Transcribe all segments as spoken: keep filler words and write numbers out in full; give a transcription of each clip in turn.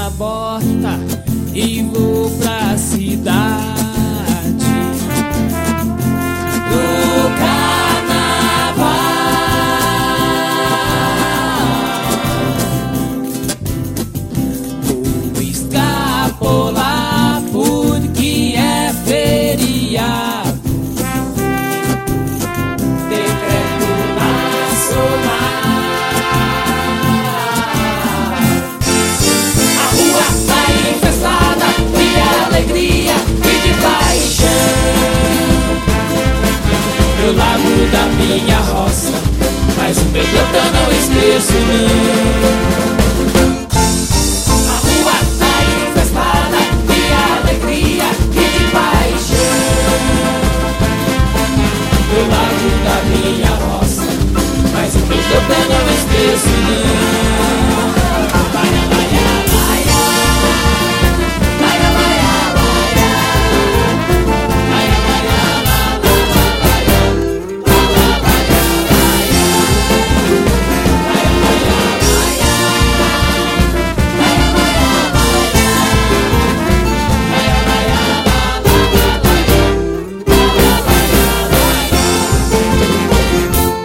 na bota e vou pra cidade do carnaval. Vou escapular porque é feriado, decreto nacional. Eu largo da minha roça, mas o meu plantão não esqueço não. A rua tá infestada de alegria e de paixão. Eu largo da minha roça, mas o meu plantão não esqueço não.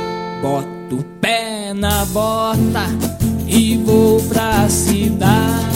Boto o pé na bota e vou pra cidade